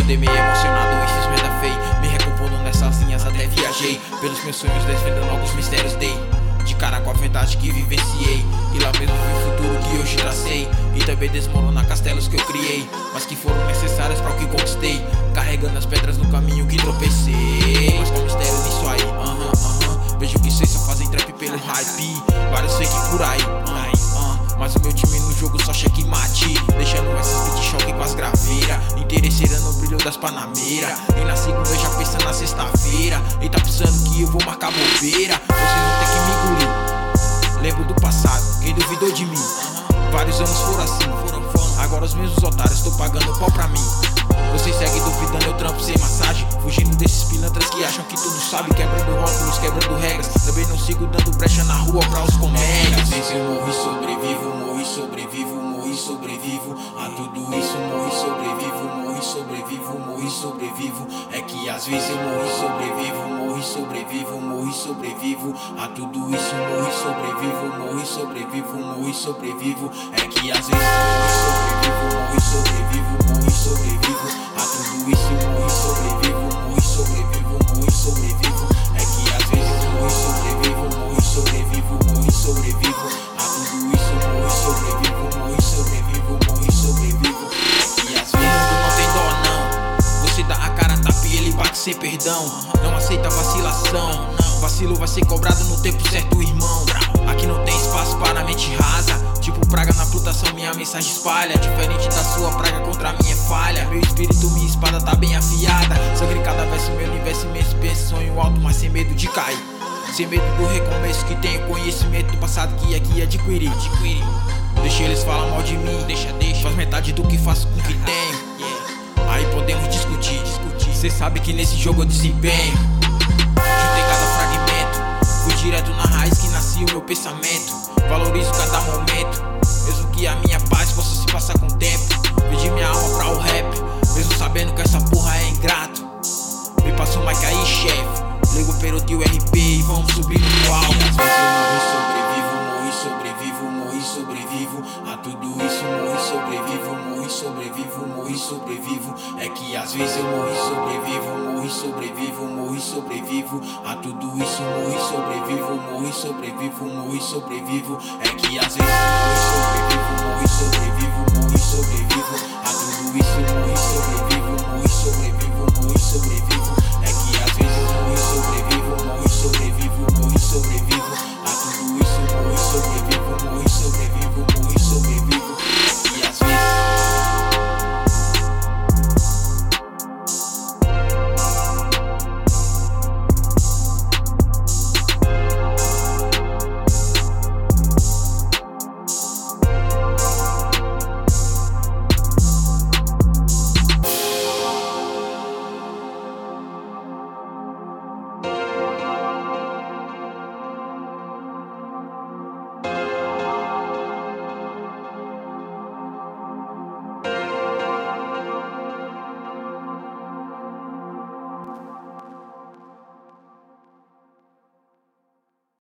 Acordei meio emocionado e fiz merda feia, me recompondo nessas linhas até viajei pelos meus sonhos, desvendando alguns mistérios. Dei de cara com a verdade que vivenciei, e lá mesmo vi o futuro que hoje tracei, e também desmoronar castelos que eu criei, mas que foram necessários para o que conquistei, carregando as pedras no caminho que tropecei. Mas qual mistério nisso aí? Vejo que vocês só fazem trap pelo hype, vários fake por aí, mas o meu time no jogo só checkmate, deixando essas beat choque com as graveiras, interesseira no brilho das panameiras, e na segunda já pensando na sexta-feira, e tá pensando que eu vou marcar bobeira. Vocês vão ter que me engolir, lembro do passado, quem duvidou de mim, vários anos foram assim, agora os mesmos otários tão pagando pau pra mim. Vocês seguem duvidando, eu trampo sem massagem, fugindo desses pilantras que acham que tudo sabe, quebrando rótulos, quebrando regras. Também não sigo dando brecha na rua pra os colegas. Às vezes eu morro e sobrevivo, morro e sobrevivo, morro e sobrevivo a tudo isso, morro e sobrevivo, morro e sobrevivo, morro e sobrevivo. É que às vezes eu morro e sobrevivo, morro e sobrevivo, morro e sobrevivo a tudo isso, morro e sobrevivo, morro e sobrevivo, morro e sobrevivo. É que às vezes eu morro e sobrevivo, morro e sobrevivo a tudo isso, morro e sobrevivo, morro e sobrevivo, morro e sobrevivo. É que às vezes eu morro e sobrevivo, morro e sobrevivo, morro e sobrevivo a tudo isso, morro e sobrevivo, morro e sobrevivo, morro e sobrevivo. É que às vezes não tem dó não, você dá a cara, tapa e ele bate sem perdão, não aceita vacilação, vacilo vai ser cobrado no tempo certo, irmão. Aqui não tem espaço para mente rasa, tipo praga na plantação, minha mensagem espalha, diferente da sua praga contra a minha falha. Meu espírito, minha espada tá bem afiada, sangue em cada verso, meu universo imenso, penso sonho alto, mas sem medo de cair, sem medo do recomeço, que tenho conhecimento do passado que aqui adquiri. Deixa eles falar mal de mim, deixa, faz metade do que faço com o que tenho, aí podemos discutir. Cê sabe que nesse jogo eu desempenho, juntei cada fragmento, fui direto na raiz que nascia o meu pensamento, valorizo cada momento, mesmo que a minha paz possa se passar com o tempo. Perdi minha alma pra o rap, mesmo sabendo que essa porra é ingrato. Me passa o mic aí, chefe, ligo o peroto e o RP e vamos subir no alto. Às vezes eu morro e sobrevivo, morro e sobrevivo, morro e sobrevivo a tudo isso, morro e sobrevivo, morro e sobrevivo, morro e sobrevivo. É que às vezes eu morro e sobrevivo, morro e sobrevivo, morro e sobrevivo a tudo isso, morro e sobrevivo, morro e sobrevivo, morro e sobrevivo. É que às vezes eu morro e sobrevivo, morro e sobrevivo, morro e sobrevivo a tudo isso.